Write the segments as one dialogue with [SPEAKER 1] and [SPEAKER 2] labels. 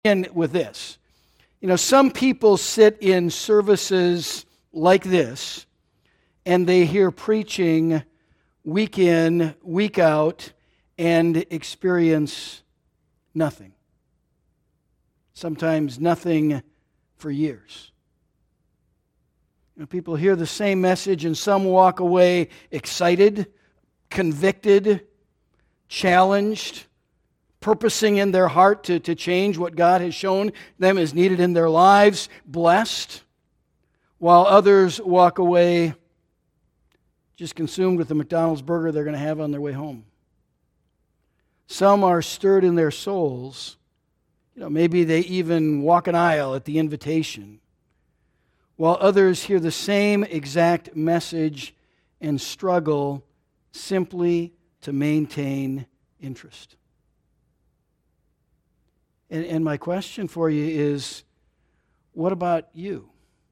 [SPEAKER 1] In with this. Some people sit in services like this and they hear preaching week in, week out, and experience nothing. Sometimes nothing for years. People hear the same message and some walk away excited, convicted, challenged, purposing in their heart to change what God has shown them is needed in their lives, blessed, while others walk away just consumed with the McDonald's burger they're going to have on their way home. Some are stirred in their souls. Maybe they even walk an aisle at the invitation, while others hear the same exact message and struggle simply to maintain interest. And my question for you is, what about you?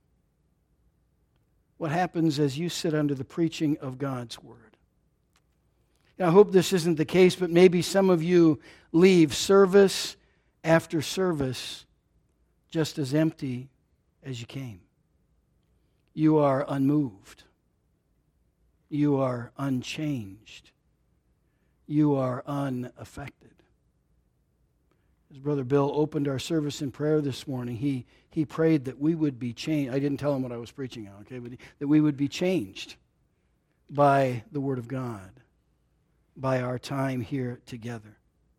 [SPEAKER 1] What happens as you sit under the preaching of God's Word? I hope this isn't the case, but maybe some of you leave service after service just as empty as you came. You are unmoved. You are unchanged. You are unaffected. As Brother Bill opened our service in prayer this morning, he prayed that we would be changed. I didn't tell him what I was preaching on, okay? But that we would be changed by the Word of God, by our time here together.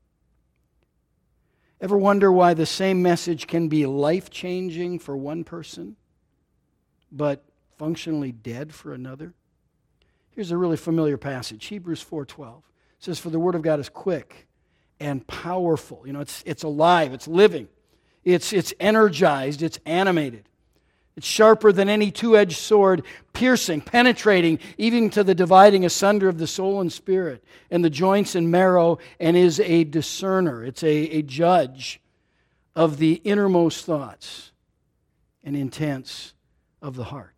[SPEAKER 1] Ever wonder why the same message can be life-changing for one person, but functionally dead for another? Here's a really familiar passage, Hebrews 4:12. It says, "For the Word of God is quick and powerful." It's alive, it's living, it's energized, it's animated. It's sharper than any two-edged sword, piercing, penetrating, even to the dividing asunder of the soul and spirit, and the joints and marrow, and is a discerner. It's a judge of the innermost thoughts and intents of the heart.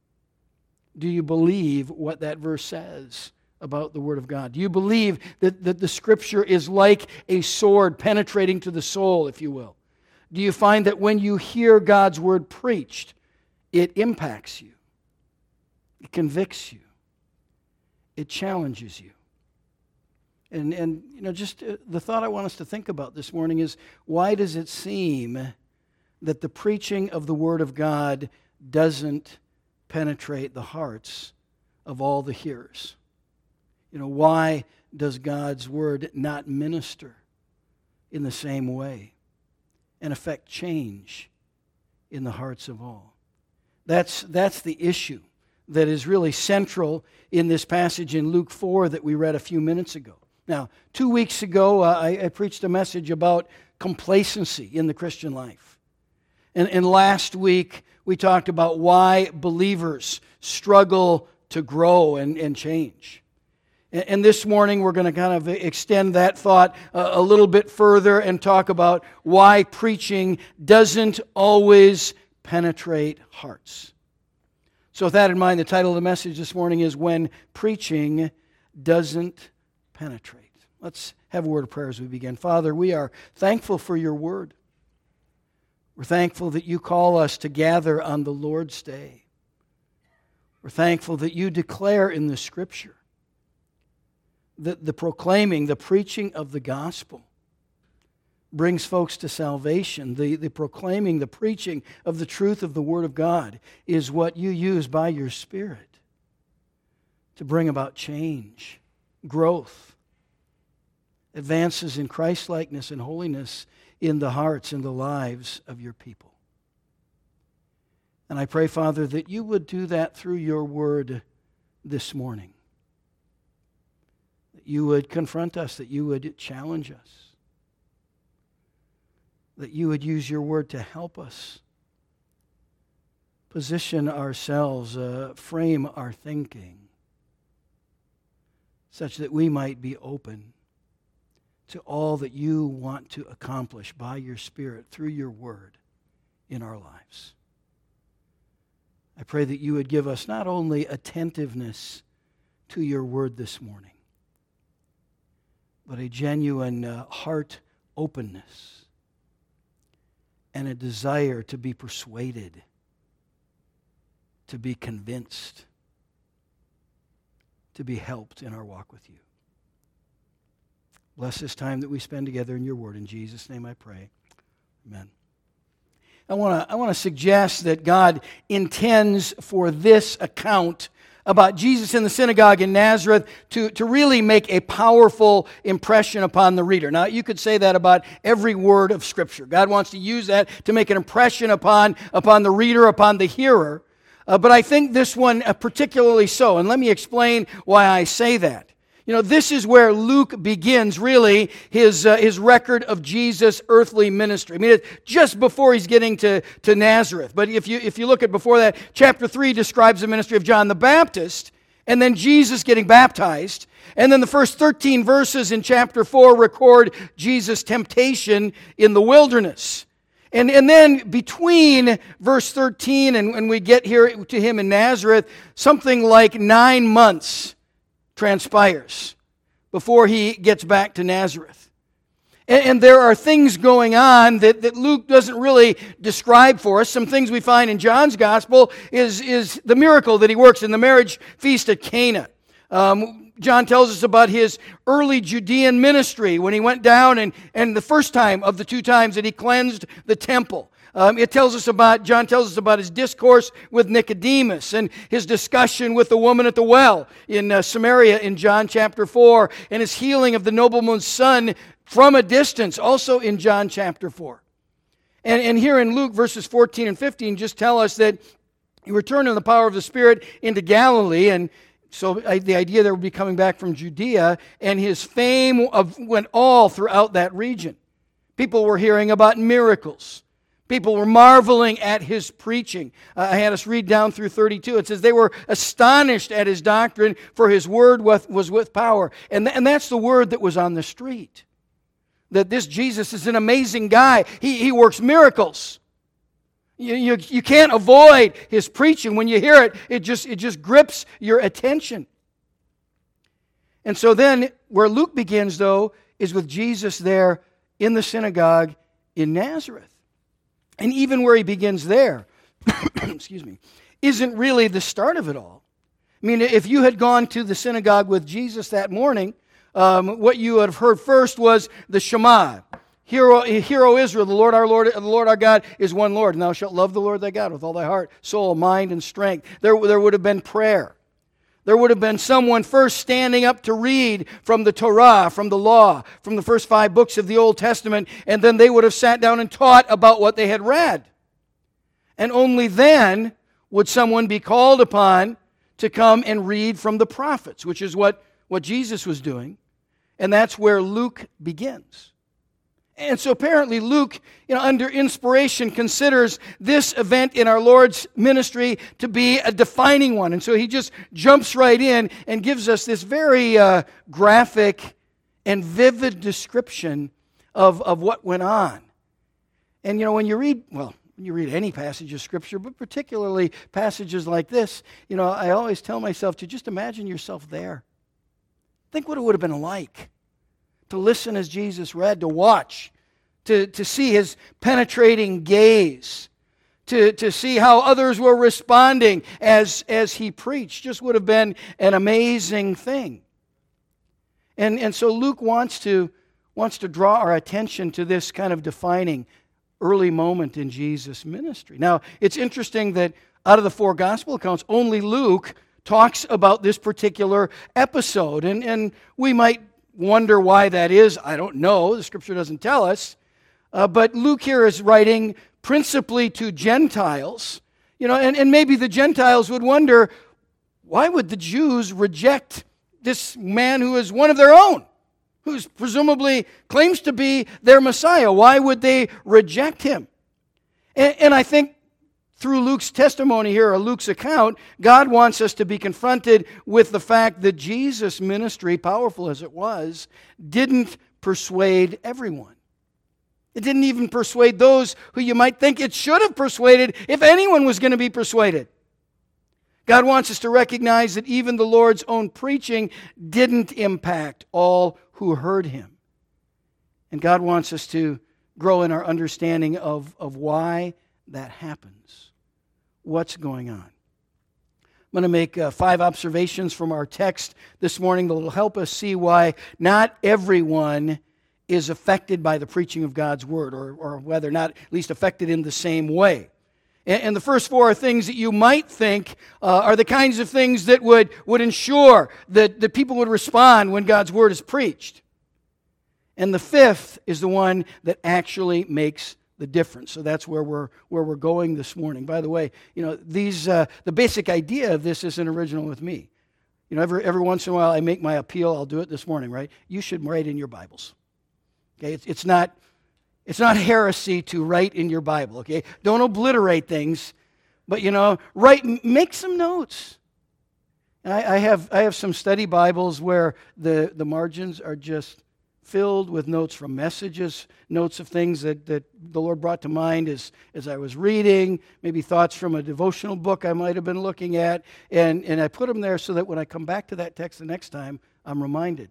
[SPEAKER 1] Do you believe what that verse says about the Word of God? Do you believe that the Scripture is like a sword penetrating to the soul, if you will? Do you find that when you hear God's Word preached, it impacts you, it convicts you, it challenges you? And just the thought I want us to think about this morning is, why does it seem that the preaching of the Word of God doesn't penetrate the hearts of all the hearers? Why does God's Word not minister in the same way and affect change in the hearts of all? That's the issue that is really central in this passage in Luke 4 that we read a few minutes ago. Now, 2 weeks ago, I preached a message about complacency in the Christian life. And last week, we talked about why believers struggle to grow and change. And this morning, we're going to kind of extend that thought a little bit further and talk about why preaching doesn't always penetrate hearts. So with that in mind, the title of the message this morning is When Preaching Doesn't Penetrate. Let's have a word of prayer as we begin. Father, we are thankful for your word. We're thankful that you call us to gather on the Lord's Day. We're thankful that you declare in the Scripture that the proclaiming, the preaching of the gospel brings folks to salvation. The proclaiming, the preaching of the truth of the Word of God is what you use by your Spirit to bring about change, growth, advances in Christ-likeness and holiness in the hearts and the lives of your people. And I pray, Father, that you would do that through your word this morning. That you would confront us, that you would challenge us, that you would use your word to help us position ourselves, frame our thinking, such that we might be open to all that you want to accomplish by your Spirit through your word in our lives. I pray that you would give us not only attentiveness to your word this morning, but a genuine heart openness and a desire to be persuaded, to be convinced, to be helped in our walk with you. Bless this time that we spend together in your word. In Jesus' name I pray. Amen. I want to suggest that God intends for this account about Jesus in the synagogue in Nazareth to really make a powerful impression upon the reader. Now, you could say that about every word of Scripture. God wants to use that to make an impression upon the reader, upon the hearer. But I think this one particularly so, and let me explain why I say that. You know, this is where Luke begins, really, his record of Jesus' earthly ministry. I mean, it's just before he's getting to Nazareth. But if you look at before that, chapter 3 describes the ministry of John the Baptist, and then Jesus getting baptized. And then the first 13 verses in chapter 4 record Jesus' temptation in the wilderness. And then between verse 13 and when we get here to him in Nazareth, something like 9 months transpires before he gets back to Nazareth. And there are things going on that Luke doesn't really describe for us. Some things we find in John's gospel is the miracle that he works in the marriage feast at Cana. John tells us about his early Judean ministry when he went down and the first time of the 2 times that he cleansed the temple. John tells us about his discourse with Nicodemus and his discussion with the woman at the well in Samaria in John chapter 4, and his healing of the nobleman's son from a distance, also in John chapter 4. And here in Luke verses 14 and 15 just tell us that he returned in the power of the Spirit into Galilee, and so the idea that we'll be coming back from Judea, and his fame went all throughout that region. People were hearing about miracles. People were marveling at his preaching. I had us read down through 32. It says they were astonished at his doctrine, for his word was with power. And that's the word that was on the street. That this Jesus is an amazing guy. He works miracles. You can't avoid his preaching. When you hear it, it just grips your attention. And so then, where Luke begins, though, is with Jesus there in the synagogue in Nazareth. And even where he begins there, excuse me, isn't really the start of it all. I mean, if you had gone to the synagogue with Jesus that morning, what you would have heard first was the Shema. Hear, O Israel, the Lord our God is one Lord, and thou shalt love the Lord thy God with all thy heart, soul, mind, and strength. There would have been prayer. There would have been someone first standing up to read from the Torah, from the law, from the first 5 books of the Old Testament, and then they would have sat down and taught about what they had read. And only then would someone be called upon to come and read from the prophets, which is what Jesus was doing. And that's where Luke begins. And so apparently Luke, under inspiration, considers this event in our Lord's ministry to be a defining one. And so he just jumps right in and gives us this very graphic and vivid description of what went on. And when you read any passage of Scripture, but particularly passages like this, I always tell myself to just imagine yourself there. Think what it would have been like to listen as Jesus read, to watch, to see his penetrating gaze, to see how others were responding as he preached. Just would have been an amazing thing. And so Luke wants to draw our attention to this kind of defining early moment in Jesus' ministry. Now, it's interesting that out of the 4 gospel accounts, only Luke talks about this particular episode. And we might wonder why that is. I don't know. The Scripture doesn't tell us. But Luke here is writing principally to Gentiles. And maybe the Gentiles would wonder, why would the Jews reject this man who is one of their own, who presumably claims to be their Messiah? Why would they reject him? And I think through Luke's testimony here, or Luke's account, God wants us to be confronted with the fact that Jesus' ministry, powerful as it was, didn't persuade everyone. It didn't even persuade those who you might think it should have persuaded if anyone was going to be persuaded. God wants us to recognize that even the Lord's own preaching didn't impact all who heard him. And God wants us to grow in our understanding of why that happens. What's going on? I'm going to make 5 observations from our text this morning that will help us see why not everyone is affected by the preaching of God's Word, or whether not at least affected in the same way. And the first 4 are things that you might think are the kinds of things that would ensure that people would respond when God's Word is preached. And the 5th is the one that actually makes the difference. So that's where we're going this morning. By the way, the basic idea of this isn't original with me. Every once in a while I make my appeal. I'll do it this morning, right? You should write in your Bibles. Okay, it's not heresy to write in your Bible. Okay, don't obliterate things, but make some notes. And I have some study Bibles where the margins are just filled with notes from messages, notes of things that the Lord brought to mind as I was reading, maybe thoughts from a devotional book I might have been looking at, and I put them there so that when I come back to that text the next time, I'm reminded.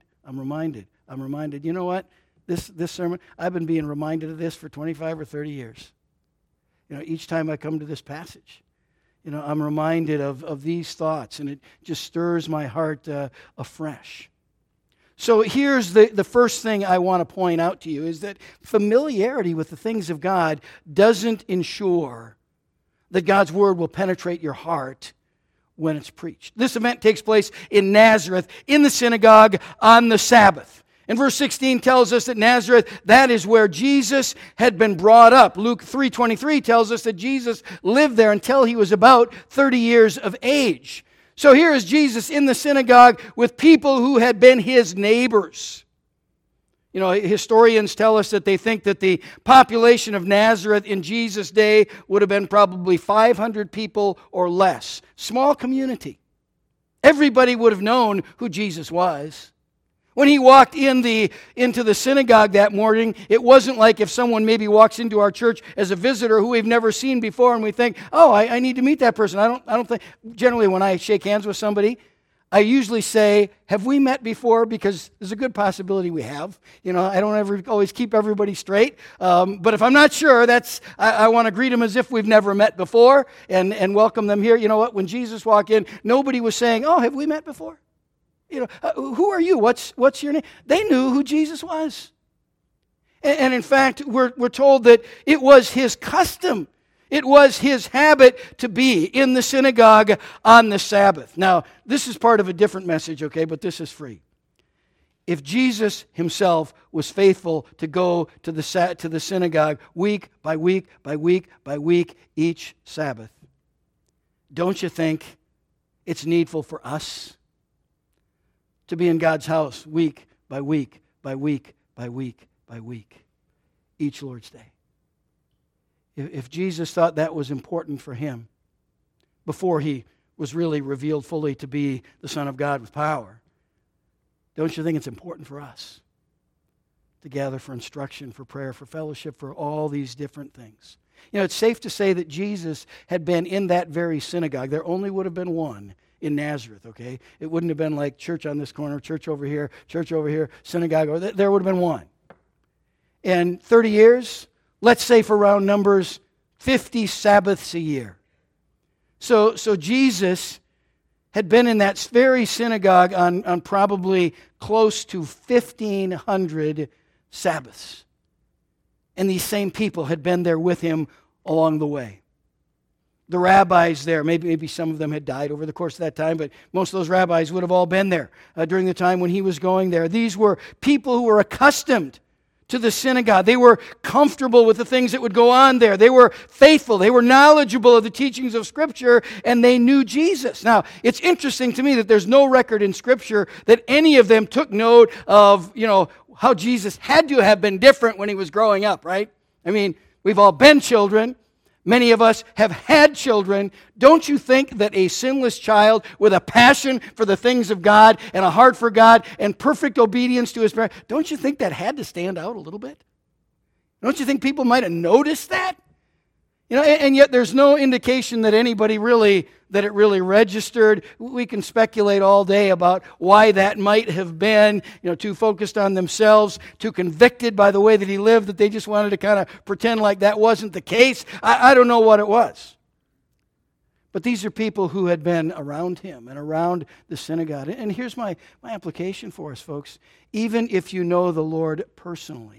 [SPEAKER 1] You know what? This sermon, I've been being reminded of this for 25 or 30 years. Each time I come to this passage, I'm reminded of these thoughts, and it just stirs my heart afresh. So here's the first thing I want to point out to you is that familiarity with the things of God doesn't ensure that God's Word will penetrate your heart when it's preached. This event takes place in Nazareth, in the synagogue, on the Sabbath. And verse 16 tells us that Nazareth, that is where Jesus had been brought up. Luke 3:23 tells us that Jesus lived there until he was about 30 years of age. So here is Jesus in the synagogue with people who had been his neighbors. Historians tell us that they think that the population of Nazareth in Jesus' day would have been probably 500 people or less. Small community. Everybody would have known who Jesus was. When he walked into the synagogue that morning, it wasn't like if someone maybe walks into our church as a visitor who we've never seen before and we think, oh, I need to meet that person. I don't think, generally when I shake hands with somebody, I usually say, have we met before? Because there's a good possibility we have. I don't ever always keep everybody straight. But if I'm not sure, I want to greet them as if we've never met before and welcome them here. You know what? When Jesus walked in, nobody was saying, oh, have we met before? Who are you? What's your name? They knew who Jesus was. And in fact, we're told that it was his custom. It was his habit to be in the synagogue on the Sabbath. Now, this is part of a different message, okay, but this is free. If Jesus himself was faithful to go to the synagogue week by week by week by week each Sabbath, don't you think it's needful for us to be in God's house week by week by week by week by week, each Lord's Day? If Jesus thought that was important for him before he was really revealed fully to be the Son of God with power, don't you think it's important for us to gather for instruction, for prayer, for fellowship, for all these different things? It's safe to say that Jesus had been in that very synagogue. There only would have been one in Nazareth, okay? It wouldn't have been like church on this corner, church over here, synagogue over there. There would have been one. And 30 years, let's say for round numbers, 50 Sabbaths a year. So Jesus had been in that very synagogue on probably close to 1,500 Sabbaths. And these same people had been there with him along the way. The rabbis there, maybe some of them had died over the course of that time, but most of those rabbis would have all been there during the time when he was going there. These were people who were accustomed to the synagogue. They were comfortable with the things that would go on there. They were faithful. They were knowledgeable of the teachings of Scripture, and they knew Jesus. Now, it's interesting to me that there's no record in Scripture that any of them took note of, how Jesus had to have been different when he was growing up, right? I mean, we've all been children. Many of us have had children. Don't you think that a sinless child with a passion for the things of God and a heart for God and perfect obedience to his parents, don't you think that had to stand out a little bit? Don't you think people might have noticed that? And yet there's no indication that anybody really registered. We can speculate all day about why that might have been, too focused on themselves, too convicted by the way that he lived, that they just wanted to kind of pretend like that wasn't the case. I don't know what it was. But these are people who had been around him and around the synagogue. And here's my application for us, folks. Even if you know the Lord personally,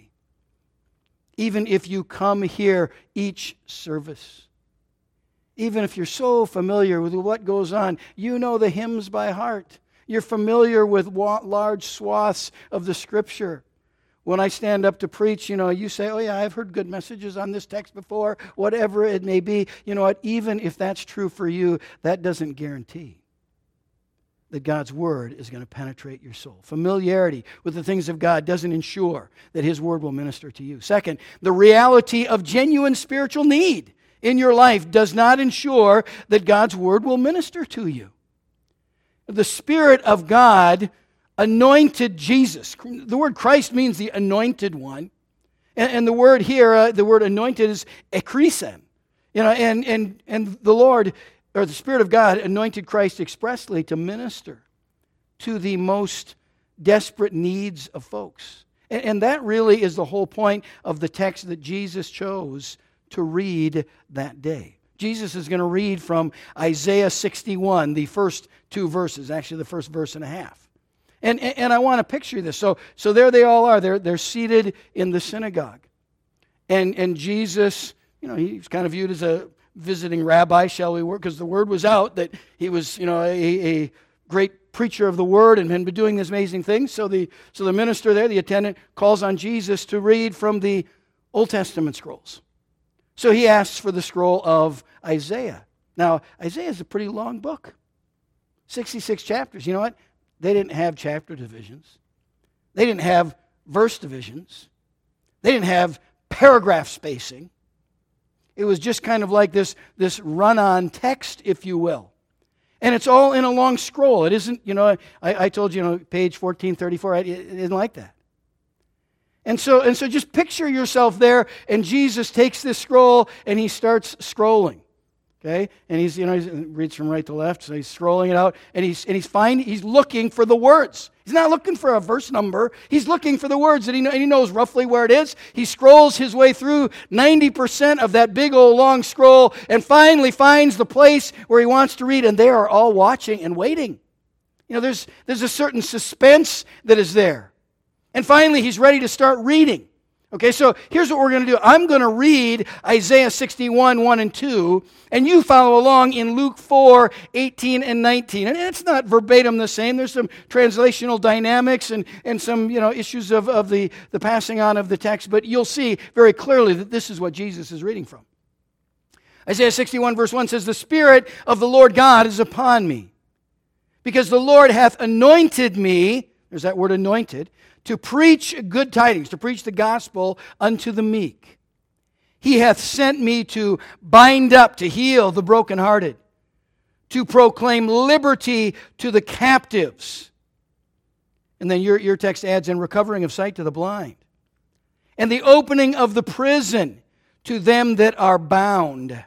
[SPEAKER 1] even if you come here each service, even if you're so familiar with what goes on, you know the hymns by heart. You're familiar with large swaths of the Scripture. When I stand up to preach, you say, oh yeah, I've heard good messages on this text before, whatever it may be. You know what? Even if that's true for you, that doesn't guarantee that God's Word is going to penetrate your soul. Familiarity with the things of God doesn't ensure that His Word will minister to you. Second, the reality of genuine spiritual need in your life does not ensure that God's Word will minister to you. The Spirit of God anointed Jesus. The word Christ means the anointed one. And the word here, the word anointed is ekkrisen. And the Lord, or the Spirit of God, anointed Christ expressly to minister to the most desperate needs of folks. And that really is the whole point of the text that Jesus chose to read that day. Jesus is going to read from Isaiah 61, the first two verses, actually the first verse and a half. And I want to picture this. So there they all are. They're seated in the synagogue. And Jesus, he's kind of viewed as a visiting rabbi, shall we work, because the word was out that he was, a great preacher of the word and had been doing these amazing things. So the minister there, the attendant, calls on Jesus to read from the Old Testament scrolls. So he asks for the scroll of Isaiah. Now, Isaiah is a pretty long book, 66 chapters. You know what? They didn't have chapter divisions. They didn't have verse divisions. They didn't have paragraph spacing. It was just kind of like this run-on text, if you will. And it's all in a long scroll. It isn't, I told you, page 1434, it isn't like that. And so just picture yourself there, and Jesus takes this scroll, and he starts scrolling. Okay? And he reads from right to left, so he's scrolling it out, and he's looking for the words. He's not looking for a verse number. He's looking for the words, and he knows roughly where it is. He scrolls his way through 90% of that big old long scroll, and finally finds the place where he wants to read, and they are all watching and waiting. There's a certain suspense that is there. And finally, he's ready to start reading. Okay, so here's what we're going to do. I'm going to read Isaiah 61, 1 and 2, and you follow along in Luke 4, 18 and 19. And it's not verbatim the same. There's some translational dynamics and some issues of the passing on of the text, but you'll see very clearly that this is what Jesus is reading from. Isaiah 61, verse 1 says, "The Spirit of the Lord God is upon me, because the Lord hath anointed me," there's that word anointed, "to preach good tidings," to preach the gospel unto the meek. "He hath sent me to bind up," to heal the brokenhearted, "to proclaim liberty to the captives." And then your text adds, "and recovering of sight to the blind, and the opening of the prison to them that are bound,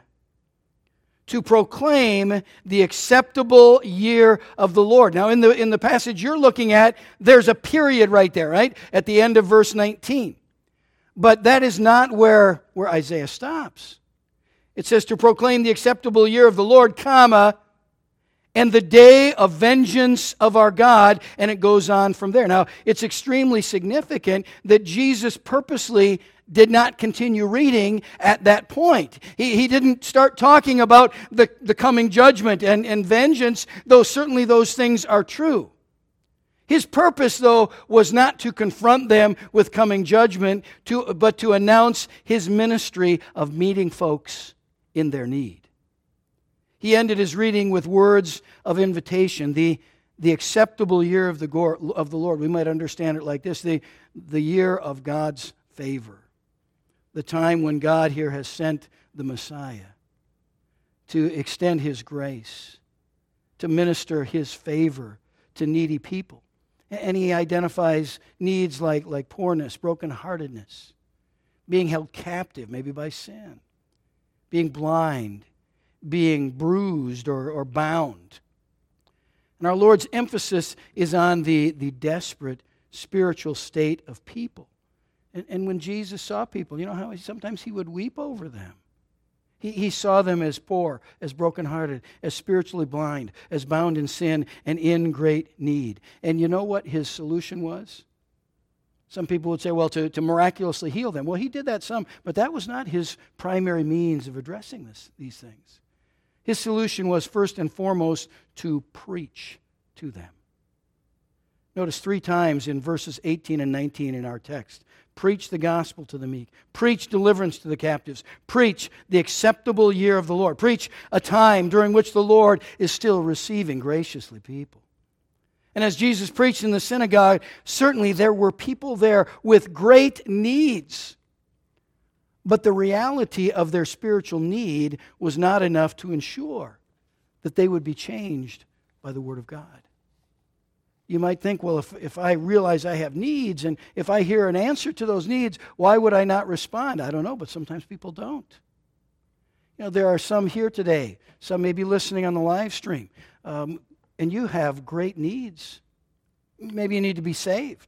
[SPEAKER 1] to proclaim the acceptable year of the Lord." Now, in the passage you're looking at, there's a period right there, right? At the end of verse 19. But that is not where Isaiah stops. It says, "to proclaim the acceptable year of the Lord, comma, and the day of vengeance of our God," and it goes on from there. Now, it's extremely significant that Jesus purposely did not continue reading at that point. He didn't start talking about the coming judgment and vengeance, though certainly those things are true. His purpose, though, was not to confront them with coming judgment, but to announce his ministry of meeting folks in their need. He ended his reading with words of invitation, the acceptable year of the Lord. We might understand it like this, the year of God's favor. The time when God here has sent the Messiah to extend His grace, to minister His favor to needy people. And He identifies needs like poorness, brokenheartedness, being held captive maybe by sin, being blind, being bruised or bound. And our Lord's emphasis is on the desperate spiritual state of people. And when Jesus saw people, you know how sometimes he would weep over them. He saw them as poor, as brokenhearted, as spiritually blind, as bound in sin, and in great need. And you know what his solution was? Some people would say, well, to miraculously heal them. Well, he did that some, but that was not his primary means of addressing these things. His solution was first and foremost to preach to them. Notice 3 times in verses 18 and 19 in our text. Preach the gospel to the meek. Preach deliverance to the captives. Preach the acceptable year of the Lord. Preach a time during which the Lord is still receiving graciously people. And as Jesus preached in the synagogue, certainly there were people there with great needs. But the reality of their spiritual need was not enough to ensure that they would be changed by the Word of God. You might think, well, if I realize I have needs and if I hear an answer to those needs, why would I not respond? I don't know, but sometimes people don't. You know, there are some here today, some may be listening on the live stream, and you have great needs. Maybe you need to be saved.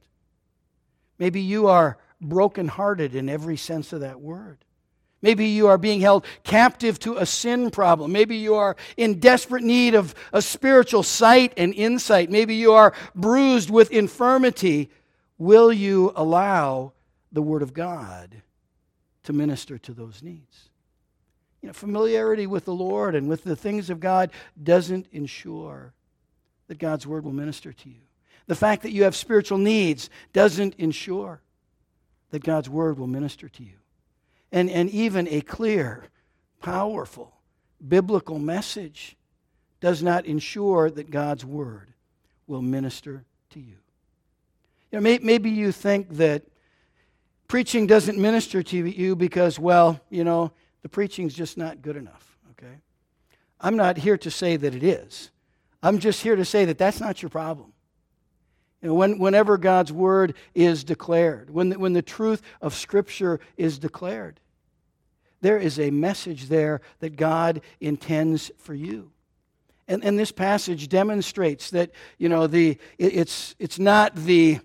[SPEAKER 1] Maybe you are brokenhearted in every sense of that word. Maybe you are being held captive to a sin problem. Maybe you are in desperate need of a spiritual sight and insight. Maybe you are bruised with infirmity. Will you allow the Word of God to minister to those needs? You know, familiarity with the Lord and with the things of God doesn't ensure that God's Word will minister to you. The fact that you have spiritual needs doesn't ensure that God's Word will minister to you. And even a clear, powerful, biblical message does not ensure that God's Word will minister to you. You know, maybe you think that preaching doesn't minister to you because, well, you know, the preaching's just not good enough, okay? I'm not here to say that it is. I'm just here to say that that's not your problem. You know, whenever God's Word is declared, when the truth of Scripture is declared, there is a message there that God intends for you. And this passage demonstrates that, you know, it's not the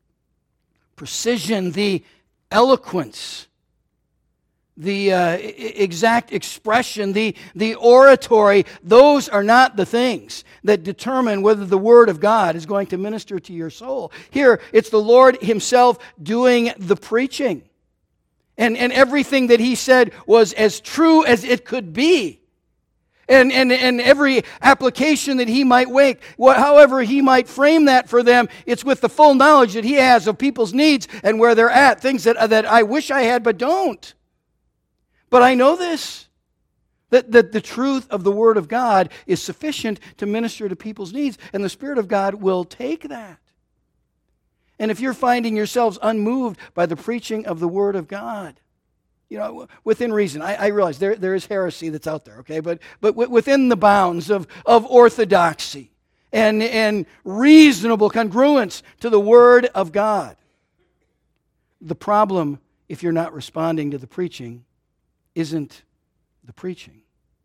[SPEAKER 1] precision, the eloquence, the exact expression, the oratory. Those are not the things that determine whether the Word of God is going to minister to your soul. Here, it's the Lord Himself doing the preaching. And everything that He said was as true as it could be. And every application that He might make, however He might frame that for them, it's with the full knowledge that He has of people's needs and where they're at, things that I wish I had but don't. But I know this, that the truth of the Word of God is sufficient to minister to people's needs, and the Spirit of God will take that. And if you're finding yourselves unmoved by the preaching of the Word of God, you know, within reason, I realize there is heresy that's out there, okay? But within the bounds of orthodoxy and reasonable congruence to the Word of God. The problem, if you're not responding to the preaching, isn't the preaching.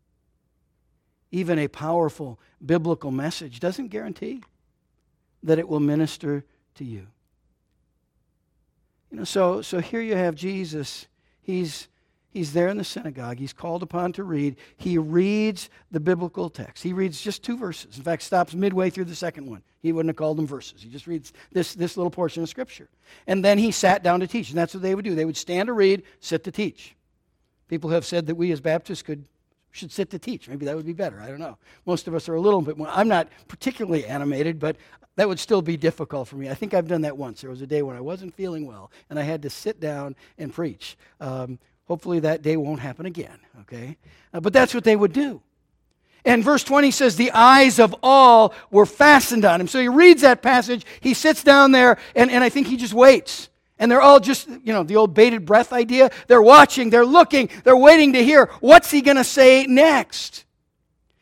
[SPEAKER 1] Even a powerful biblical message doesn't guarantee that it will minister to you. You know, so here you have Jesus. He's there in the synagogue. He's called upon to read. He reads the biblical text. He reads just 2 verses. In fact, stops midway through the second one. He wouldn't have called them verses. He just reads this little portion of Scripture. And then he sat down to teach. And that's what they would do. They would stand to read, sit to teach. People have said that we as Baptists should sit to teach. Maybe that would be better. I don't know. Most of us are a little bit more. I'm not particularly animated, but that would still be difficult for me. I think I've done that once. There was a day when I wasn't feeling well, and I had to sit down and preach. Hopefully that day won't happen again, okay? But that's what they would do. And verse 20 says, the eyes of all were fastened on him. So he reads that passage, he sits down there, and I think he just waits. And they're all just, you know, the old bated breath idea. They're watching, they're looking, they're waiting to hear, what's he going to say next?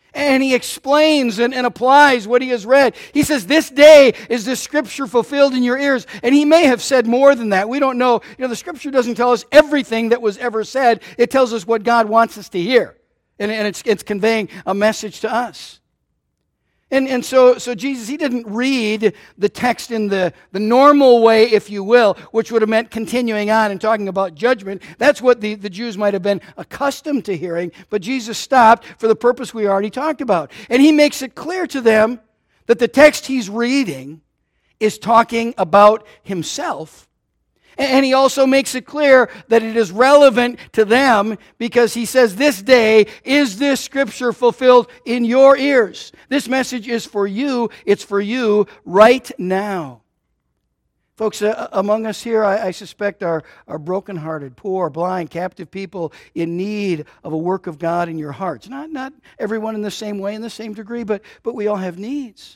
[SPEAKER 1] And he explains and applies what he has read. He says, this day is the Scripture fulfilled in your ears. And he may have said more than that. We don't know. The Scripture doesn't tell us everything that was ever said. It tells us what God wants us to hear. And it's conveying a message to us. And so Jesus, he didn't read the text in the normal way, if you will, which would have meant continuing on and talking about judgment. That's what the Jews might have been accustomed to hearing, but Jesus stopped for the purpose we already talked about. And he makes it clear to them that the text he's reading is talking about himself. And he also makes it clear that it is relevant to them because he says, this day is this Scripture fulfilled in your ears. This message is for you. It's for you right now. Folks, among us here, I suspect are brokenhearted, poor, blind, captive people in need of a work of God in your hearts. Not everyone in the same way, in the same degree, but we all have needs.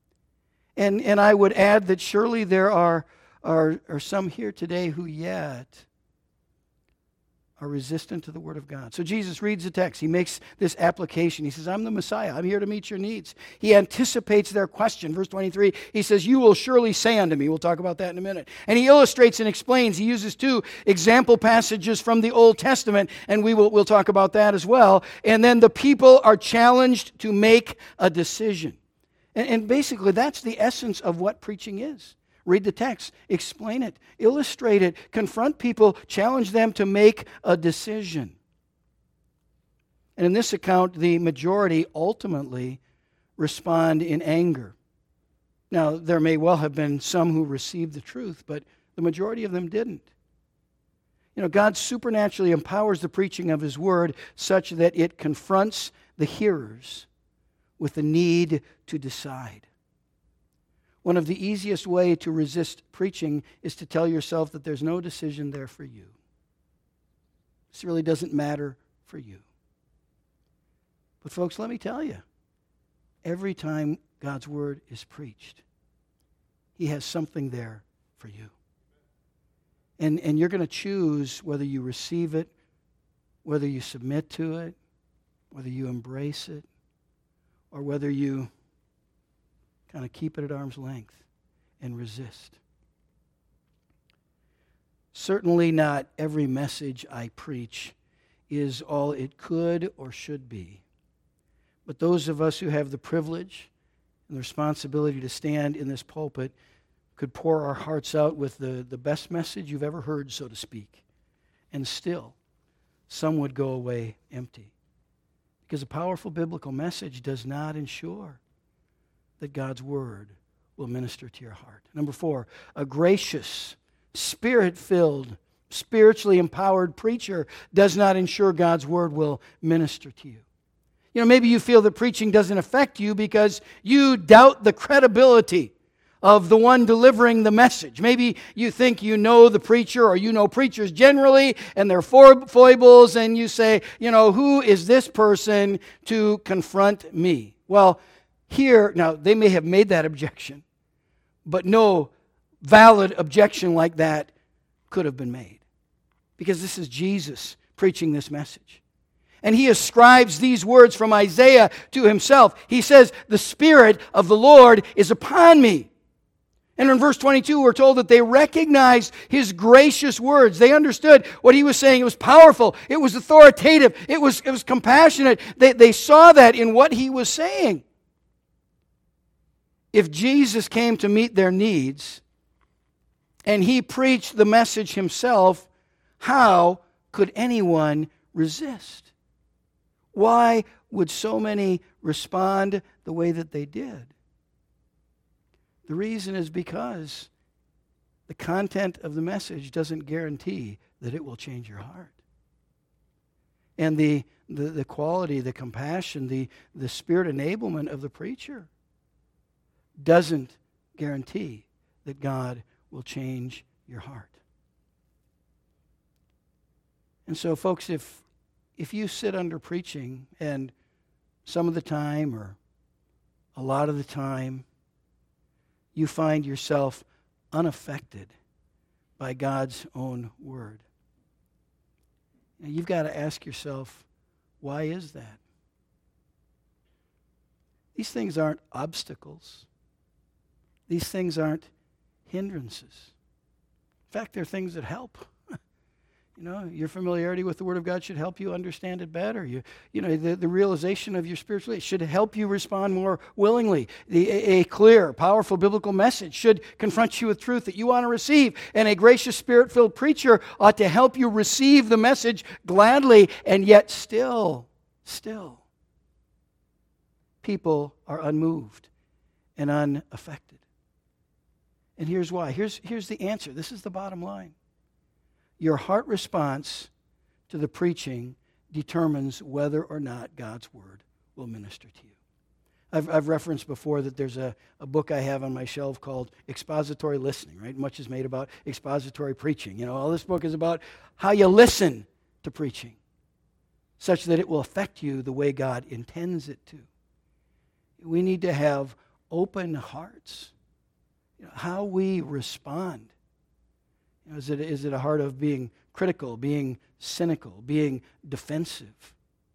[SPEAKER 1] And I would add that surely there are some here today who yet are resistant to the Word of God. So Jesus reads the text. He makes this application. He says, I'm the Messiah. I'm here to meet your needs. He anticipates their question. Verse 23, he says, you will surely say unto me. We'll talk about that in a minute. And he illustrates and explains. He uses two example passages from the Old Testament, and we'll talk about that as well. And then the people are challenged to make a decision. And basically, that's the essence of what preaching is. Read the text, explain it, illustrate it, confront people, challenge them to make a decision. And in this account, the majority ultimately respond in anger. Now, there may well have been some who received the truth, but the majority of them didn't. God supernaturally empowers the preaching of His Word such that it confronts the hearers with the need to decide. One of the easiest ways to resist preaching is to tell yourself that there's no decision there for you. This really doesn't matter for you. But folks, let me tell you, every time God's Word is preached, He has something there for you. And you're going to choose whether you receive it, whether you submit to it, whether you embrace it, or whether you kind of keep it at arm's length and resist. Certainly not every message I preach is all it could or should be. But those of us who have the privilege and the responsibility to stand in this pulpit could pour our hearts out with the best message you've ever heard, so to speak. And still, some would go away empty. Because a powerful biblical message does not ensure that God's Word will minister to your heart. Number 4, a gracious, Spirit-filled, spiritually empowered preacher does not ensure God's Word will minister to you. Maybe you feel that preaching doesn't affect you because you doubt the credibility of the one delivering the message. Maybe you think you know the preacher, or you know preachers generally and their foibles, and you say, who is this person to confront me? Well, here, now, they may have made that objection, but no valid objection like that could have been made. Because this is Jesus preaching this message. And He ascribes these words from Isaiah to Himself. He says, the Spirit of the Lord is upon me. And in verse 22, we're told that they recognized His gracious words. They understood what He was saying. It was powerful. It was authoritative. It was compassionate. They saw that in what He was saying. If Jesus came to meet their needs and He preached the message Himself, how could anyone resist? Why would so many respond the way that they did? The reason is because the content of the message doesn't guarantee that it will change your heart. And the quality, the compassion, the spirit enablement of the preacher doesn't guarantee that God will change your heart. And so, folks, if you sit under preaching and some of the time or a lot of the time you find yourself unaffected by God's own Word, you've got to ask yourself, why is that? These things aren't obstacles. These things aren't hindrances. In fact, they're things that help. Your familiarity with the Word of God should help you understand it better. The realization of your spirituality should help you respond more willingly. A clear, powerful biblical message should confront you with truth that you want to receive. And a gracious, Spirit-filled preacher ought to help you receive the message gladly, and yet still, people are unmoved and unaffected. And here's why. Here's the answer. This is the bottom line. Your heart response to the preaching determines whether or not God's Word will minister to you. I've referenced before that there's a book I have on my shelf called Expository Listening, right? Much is made about expository preaching. All this book is about how you listen to preaching such that it will affect you the way God intends it to. We need to have open hearts. How we respond. Is it a heart of being critical, being cynical, being defensive?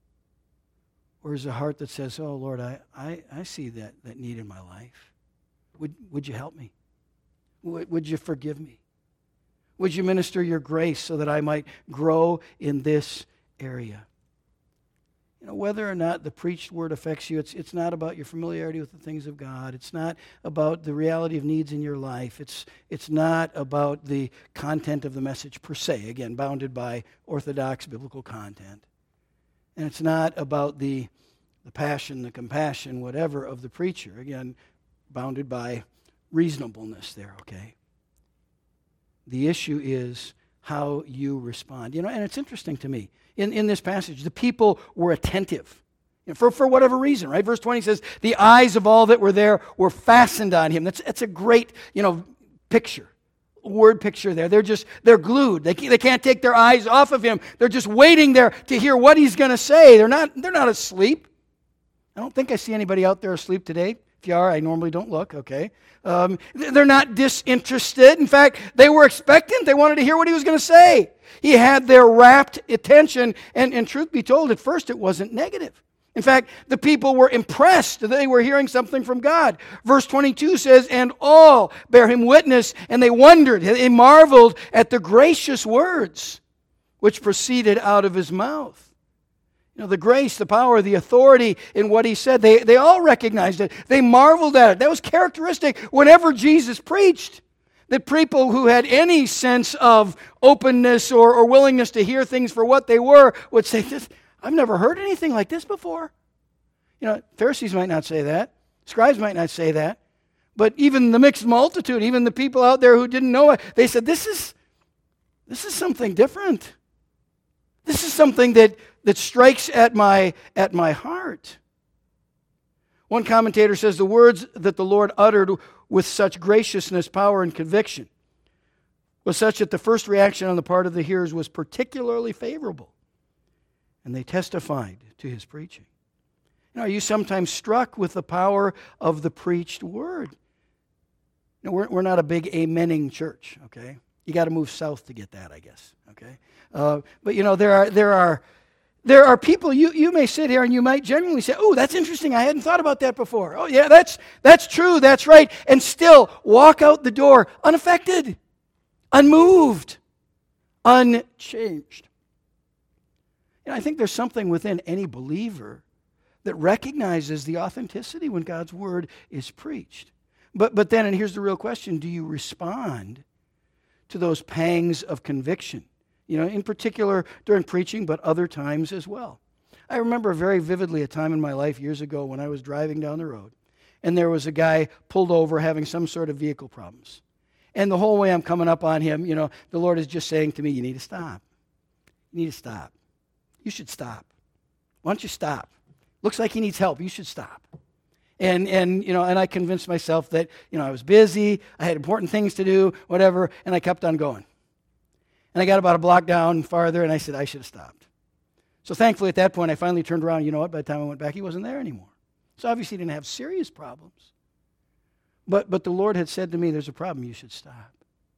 [SPEAKER 1] Or is it a heart that says, oh, Lord, I see that need in my life. Would you help me? Would you forgive me? Would you minister your grace so that I might grow in this area? Whether or not the preached word affects you, it's not about your familiarity with the things of God. It's not about the reality of needs in your life. It's not about the content of the message per se, again, bounded by orthodox biblical content. And it's not about the passion, the compassion, whatever, of the preacher, again, bounded by reasonableness there, okay? The issue is how you respond. And it's interesting to me. In this passage, the people were attentive. For whatever reason, right? Verse 20 says, the eyes of all that were there were fastened on him. That's a great, picture. Word picture there. They're glued. They can't take their eyes off of him. They're just waiting there to hear what he's going to say. They're not asleep. I don't think I see anybody out there asleep today. If you are, I normally don't look, okay? They're not disinterested. In fact, they were expectant. They wanted to hear what he was going to say. He had their rapt attention, and truth be told, at first it wasn't negative. In fact, the people were impressed that they were hearing something from God. Verse 22 says, and all bear him witness, and they wondered, they marveled at the gracious words which proceeded out of his mouth. The grace, the power, the authority in what he said, they all recognized it. They marveled at it. That was characteristic whenever Jesus preached. That people who had any sense of openness or willingness to hear things for what they were would say, I've never heard anything like this before. Pharisees might not say that. Scribes might not say that. But even the mixed multitude, even the people out there who didn't know it, they said, this is something different. This is something that strikes at my heart. One commentator says the words that the Lord uttered with such graciousness, power, and conviction was such that the first reaction on the part of the hearers was particularly favorable. And they testified to his preaching. Are you sometimes struck with the power of the preached word? We're not a big amening church, okay? You got to move south to get that, I guess, okay? But there are people, you may sit here and you might genuinely say, oh, that's interesting, I hadn't thought about that before. Oh, yeah, that's true, that's right. And still walk out the door unaffected, unmoved, unchanged. I think there's something within any believer that recognizes the authenticity when God's word is preached. But then, and here's the real question, do you respond to those pangs of conviction? In particular during preaching, but other times as well. I remember very vividly a time in my life years ago when I was driving down the road, and there was a guy pulled over having some sort of vehicle problems. And the whole way I'm coming up on him, the Lord is just saying to me, you need to stop. You need to stop. You should stop. Why don't you stop? Looks like he needs help. You should stop. And I convinced myself that, I was busy, I had important things to do, whatever, and I kept on going. And I got about a block down farther, and I said, I should have stopped. So thankfully, at that point, I finally turned around. You know what? By the time I went back, he wasn't there anymore. So obviously, he didn't have serious problems. But the Lord had said to me, there's a problem. You should stop.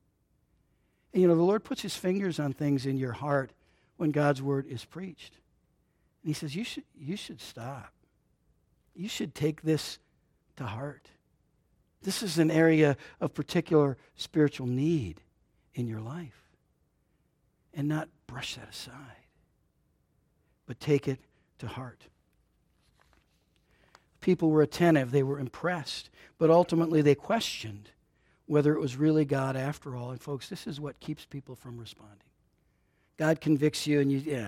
[SPEAKER 1] And, the Lord puts his fingers on things in your heart when God's word is preached. And he says, you should stop. you should take this to heart. This is an area of particular spiritual need in your life. And not brush that aside, but take it to heart. People were attentive, they were impressed, but ultimately they questioned whether it was really God after all. And folks, this is what keeps people from responding. God convicts you and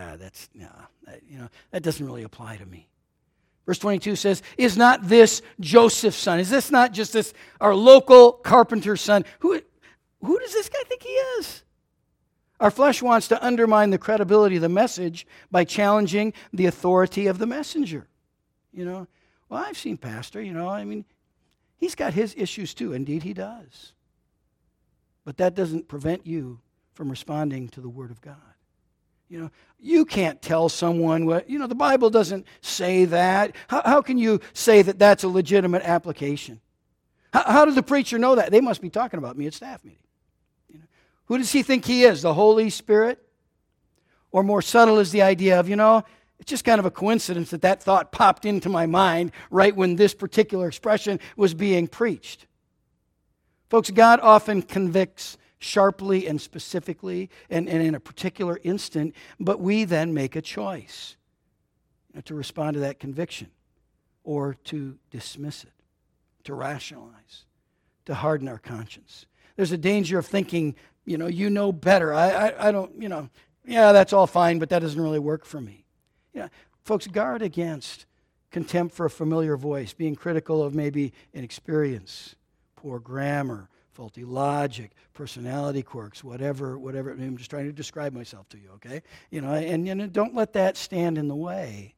[SPEAKER 1] that doesn't really apply to me. Verse 22 says, is not this Joseph's son? Is this not just our local carpenter's son? Who does this guy think he is? Our flesh wants to undermine the credibility of the message by challenging the authority of the messenger. Well, I've seen Pastor, he's got his issues too. Indeed, he does. But that doesn't prevent you from responding to the Word of God. You can't tell someone what, the Bible doesn't say that. How can you say that that's a legitimate application? How does the preacher know that? They must be talking about me at staff meeting. Who does he think he is? The Holy Spirit? Or more subtle is the idea of, it's just kind of a coincidence that thought popped into my mind right when this particular expression was being preached. Folks, God often convicts sharply and specifically and in a particular instant, but we then make a choice to respond to that conviction or to dismiss it, to rationalize, to harden our conscience. There's a danger of thinking, you know better. I don't, that's all fine, but that doesn't really work for me. Folks, guard against contempt for a familiar voice, being critical of maybe inexperience, poor grammar, faulty logic, personality quirks, whatever. I'm just trying to describe myself to you, okay? And don't let that stand in the way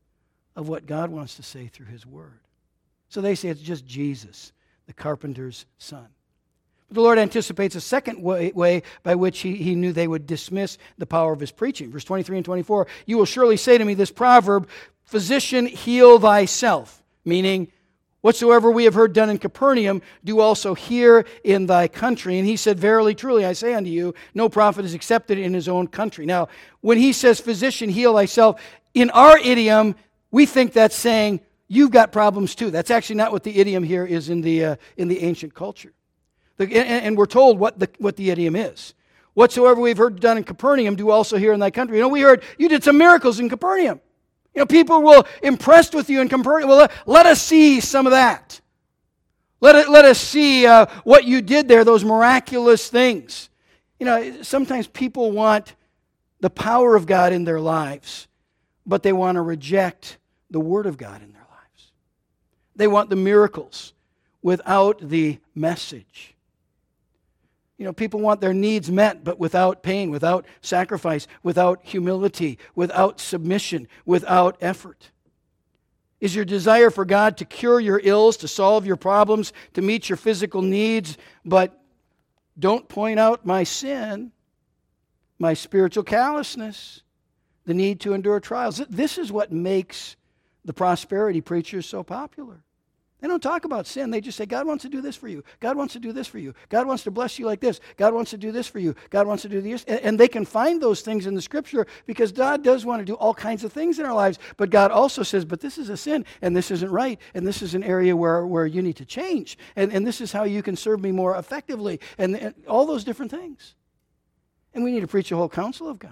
[SPEAKER 1] of what God wants to say through His Word. So they say it's just Jesus, the carpenter's son. But the Lord anticipates a second way by which he knew they would dismiss the power of His preaching. Verse 23 and 24, you will surely say to me this proverb, physician, heal thyself, meaning, whatsoever we have heard done in Capernaum, do also here in thy country. And he said, verily, truly, I say unto you, no prophet is accepted in his own country. Now, when he says, physician, heal thyself, in our idiom, we think that's saying, you've got problems too. That's actually not what the idiom here is in the ancient culture. And we're told what the idiom is. Whatsoever we've heard done in Capernaum, do also here in thy country. We heard you did some miracles in Capernaum. People were impressed with you in Capernaum. Well, let us see some of that. Let us see what you did there, those miraculous things. Sometimes people want the power of God in their lives, but they want to reject the Word of God in their lives. They want the miracles without the message. People want their needs met, but without pain, without sacrifice, without humility, without submission, without effort. Is your desire for God to cure your ills, to solve your problems, to meet your physical needs, but don't point out my sin, my spiritual callousness, the need to endure trials? This is what makes the prosperity preachers so popular. They don't talk about sin. They just say, God wants to do this for you. God wants to do this for you. God wants to bless you like this. God wants to do this for you. God wants to do this. And they can find those things in the Scripture because God does want to do all kinds of things in our lives. But God also says, but this is a sin, and this isn't right, and this is an area where you need to change. And this is how you can serve me more effectively. And all those different things. And we need to preach the whole counsel of God.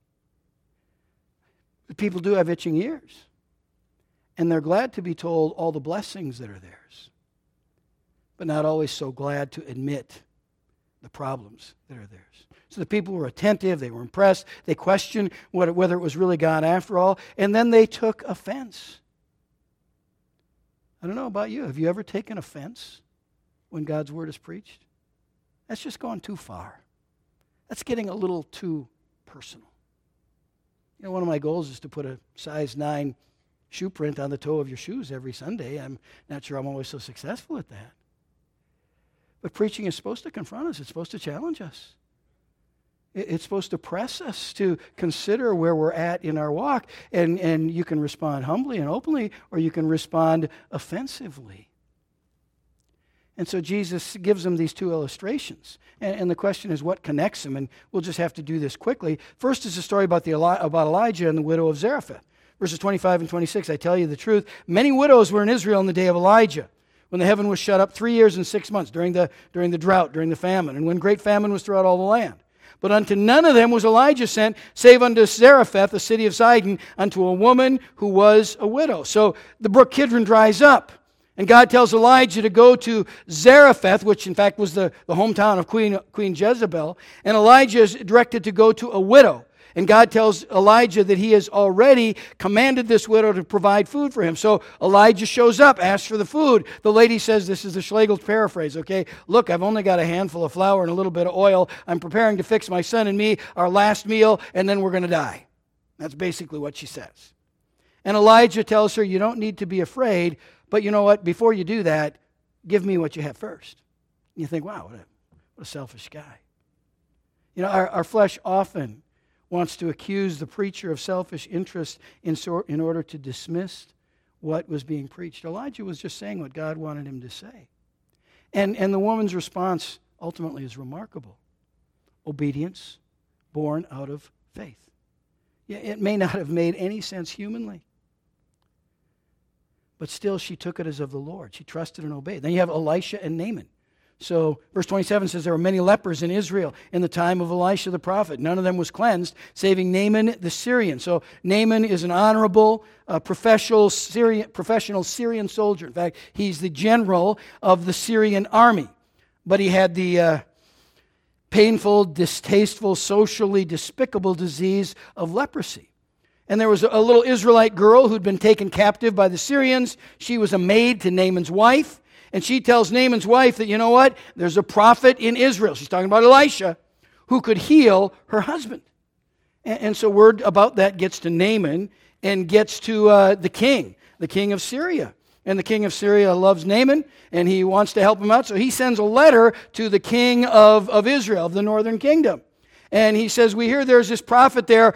[SPEAKER 1] But people do have itching ears. And they're glad to be told all the blessings that are theirs, but not always so glad to admit the problems that are theirs. So the people were attentive, they were impressed, they questioned whether it was really God after all, and then they took offense. I don't know about you. Have you ever taken offense when God's Word is preached? That's just gone too far. That's getting a little too personal. One of my goals is to put a size 9 shoe print on the toe of your shoes every Sunday. I'm not sure I'm always so successful at that. But preaching is supposed to confront us. It's supposed to challenge us. It's supposed to press us to consider where we're at in our walk. And you can respond humbly and openly, or you can respond offensively. And so Jesus gives them these two illustrations. And the question is, what connects them? And we'll just have to do this quickly. First is a story about Elijah and the widow of Zarephath. Verses 25 and 26, I tell you the truth, many widows were in Israel in the day of Elijah, when the heaven was shut up 3 years and 6 months, during the drought, during the famine, and when great famine was throughout all the land. But unto none of them was Elijah sent, save unto Zarephath, the city of Sidon, unto a woman who was a widow. So the brook Kidron dries up, and God tells Elijah to go to Zarephath, which in fact was the hometown of Queen Jezebel, and Elijah is directed to go to a widow. And God tells Elijah that he has already commanded this widow to provide food for him. So Elijah shows up, asks for the food. The lady says, this is the Schlegel's paraphrase, okay? Look, I've only got a handful of flour and a little bit of oil. I'm preparing to fix my son and me our last meal, and then we're going to die. That's basically what she says. And Elijah tells her, you don't need to be afraid, but you know what? Before you do that, give me what you have first. And you think, wow, what a selfish guy. You know, our flesh often wants to accuse the preacher of selfish interest in order to dismiss what was being preached. Elijah was just saying what God wanted him to say. And the woman's response ultimately is remarkable. Obedience born out of faith. Yeah, it may not have made any sense humanly, but still she took it as of the Lord. She trusted and obeyed. Then you have Elisha and Naaman. So verse 27 says there were many lepers in Israel in the time of Elisha the prophet. None of them was cleansed, saving Naaman the Syrian. So Naaman is an honorable, professional Syrian soldier. In fact, he's the general of the Syrian army. But he had the painful, distasteful, socially despicable disease of leprosy. And there was a little Israelite girl who'd been taken captive by the Syrians. She was a maid to Naaman's wife. And she tells Naaman's wife that, you know what? There's a prophet in Israel. She's talking about Elisha, who could heal her husband. And so word about that gets to Naaman and gets to the king of Syria. And the king of Syria loves Naaman, and he wants to help him out. So he sends a letter to the king of Israel, of the northern kingdom. And he says, we hear there's this prophet there.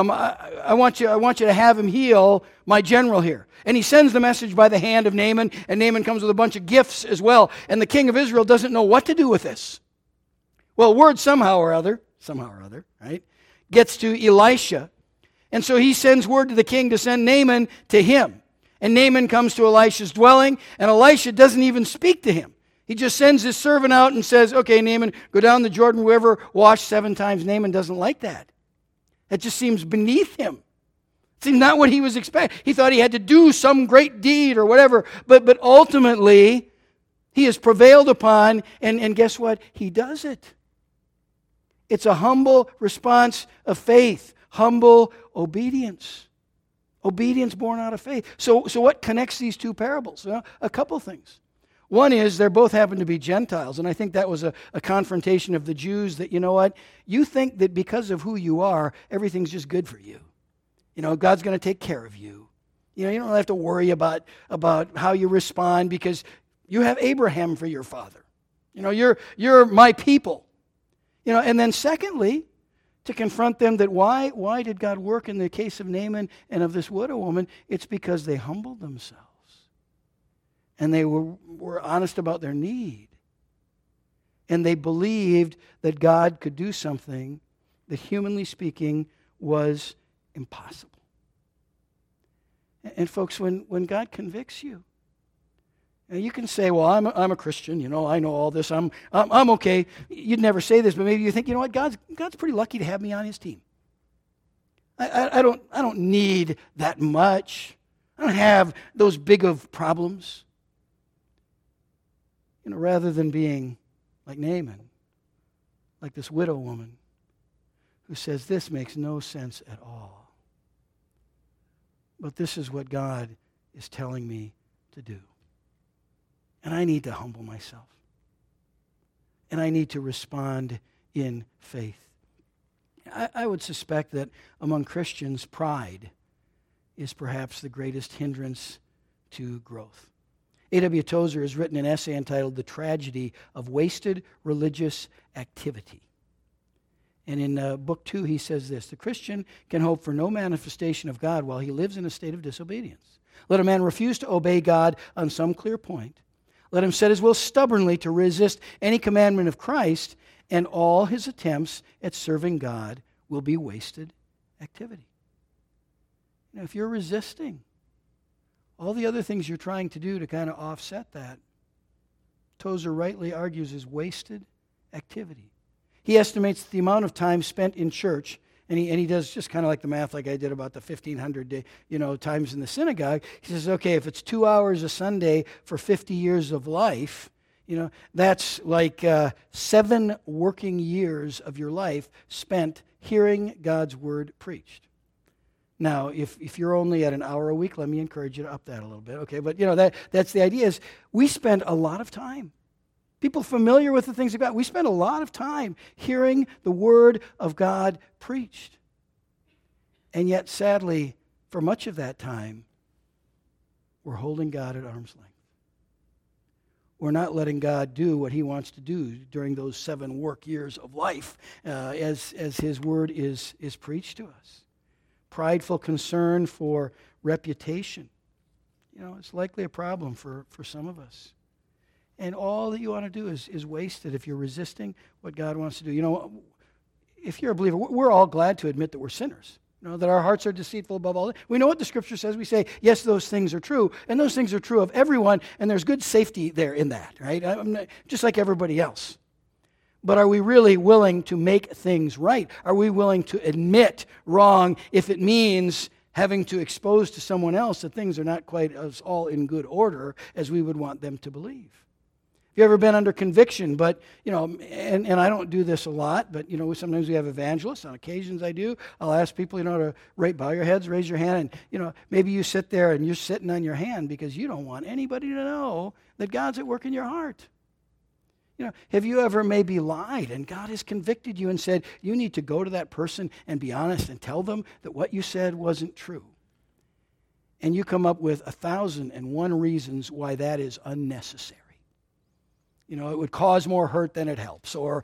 [SPEAKER 1] I want you to have him heal my general here. And he sends the message by the hand of Naaman, and Naaman comes with a bunch of gifts as well. And the king of Israel doesn't know what to do with this. Well, word somehow or other, right, gets to Elisha. And so he sends word to the king to send Naaman to him. And Naaman comes to Elisha's dwelling, and Elisha doesn't even speak to him. He just sends his servant out and says, okay, Naaman, go down the Jordan River, wash 7 times. Naaman doesn't like that. That just seems beneath him. It seems not what he was expecting. He thought he had to do some great deed or whatever. But ultimately, he is prevailed upon, and guess what? He does it. It's a humble response of faith, humble obedience. Obedience born out of faith. So what connects these two parables? Well, a couple things. One is they both happen to be Gentiles, and I think that was a confrontation of the Jews that, you know what, you think that because of who you are, everything's just good for you. You know, God's going to take care of you. You know, you don't have to worry about how you respond because you have Abraham for your father. You know, you're my people. You know, and then secondly, to confront them that why did God work in the case of Naaman and of this widow woman? It's because they humbled themselves. And they were honest about their need. And they believed that God could do something that, humanly speaking, was impossible. And folks, when God convicts you, and you can say, well, I'm a Christian, you know, I know all this, I'm okay. You'd never say this, but maybe you think, you know what, God's pretty lucky to have me on his team. I don't need that much. I don't have those big of problems. You know, rather than being like Naaman, like this widow woman who says, this makes no sense at all. But this is what God is telling me to do. And I need to humble myself. And I need to respond in faith. I would suspect that among Christians, pride is perhaps the greatest hindrance to growth. A.W. Tozer has written an essay entitled The Tragedy of Wasted Religious Activity. And in Book 2, he says this: the Christian can hope for no manifestation of God while he lives in a state of disobedience. Let a man refuse to obey God on some clear point. Let him set his will stubbornly to resist any commandment of Christ, and all his attempts at serving God will be wasted activity. If you're resisting, all the other things you're trying to do to kind of offset that, Tozer rightly argues is wasted activity. He estimates the amount of time spent in church, and he does just kind of like the math like I did about the 1,500 times in the synagogue. He says, okay, if it's 2 hours a Sunday for 50 years of life, that's like 7 working years of your life spent hearing God's word preached. Now, if you're only at an hour a week, let me encourage you to up that a little bit, okay? But, that's the idea is we spend a lot of time. People familiar with the things of God, we spend a lot of time hearing the word of God preached. And yet, sadly, for much of that time, we're holding God at arm's length. We're not letting God do what he wants to do during those 7 work years of life as his word is preached to us. Prideful concern for reputation. It's likely a problem for some of us. And all that you want to do is wasted if you're resisting what God wants to do. If you're a believer, we're all glad to admit that we're sinners. That our hearts are deceitful above all. We know what the Scripture says. We say, yes, those things are true. And those things are true of everyone. And there's good safety there in that, right? Just like everybody else. But are we really willing to make things right? Are we willing to admit wrong if it means having to expose to someone else that things are not quite as all in good order as we would want them to believe? Have you ever been under conviction? But, and I don't do this a lot, but, sometimes we have evangelists. On occasions I do. I'll ask people, to bow your heads, raise your hand, and, maybe you sit there and you're sitting on your hand because you don't want anybody to know that God's at work in your heart. Have you ever maybe lied and God has convicted you and said, you need to go to that person and be honest and tell them that what you said wasn't true? And you come up with 1,001 reasons why that is unnecessary. It would cause more hurt than it helps. Or,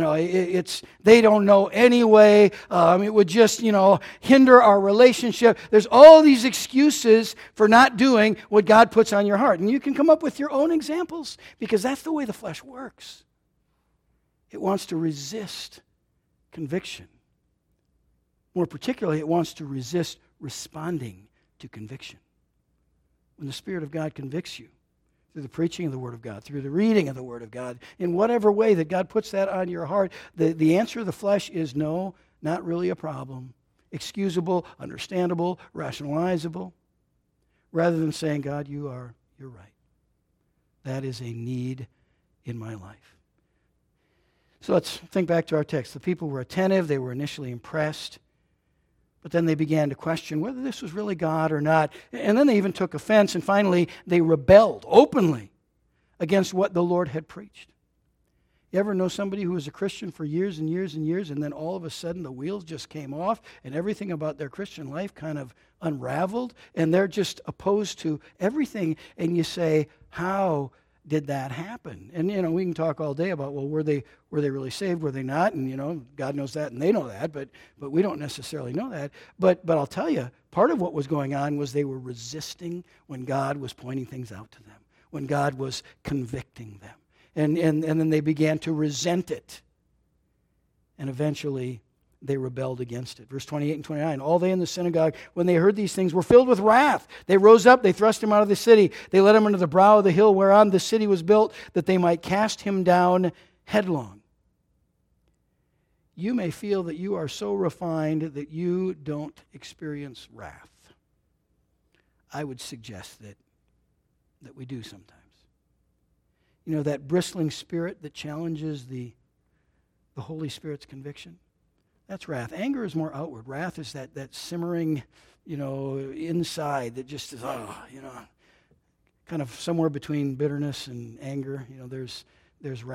[SPEAKER 1] they don't know anyway. It would just, hinder our relationship. There's all these excuses for not doing what God puts on your heart. And you can come up with your own examples because that's the way the flesh works. It wants to resist conviction. More particularly, it wants to resist responding to conviction. When the Spirit of God convicts you, through the preaching of the Word of God, through the reading of the Word of God, in whatever way that God puts that on your heart, the answer of the flesh is no, not really a problem, excusable, understandable, rationalizable, rather than saying, God, you're right. That is a need in my life. So let's think back to our text. The people were attentive, they were initially impressed, but then they began to question whether this was really God or not. And then they even took offense, and finally they rebelled openly against what the Lord had preached. You ever know somebody who was a Christian for years and years and years, and then all of a sudden the wheels just came off, and everything about their Christian life kind of unraveled, and they're just opposed to everything, and you say, how did that happen? And, we can talk all day about, well, were they really saved? Were they not? And, God knows that and they know that, but we don't necessarily know that. But I'll tell you, part of what was going on was they were resisting when God was pointing things out to them, when God was convicting them. And then they began to resent it. And eventually they rebelled against it. Verse 28 and 29, all they in the synagogue, when they heard these things, were filled with wrath. They rose up, they thrust him out of the city. They led him into the brow of the hill whereon the city was built, that they might cast him down headlong. You may feel that you are so refined that you don't experience wrath. I would suggest that we do sometimes. That bristling spirit that challenges the Holy Spirit's conviction. That's wrath. Anger is more outward. Wrath is that simmering, inside that just is, kind of somewhere between bitterness and anger. There's wrath.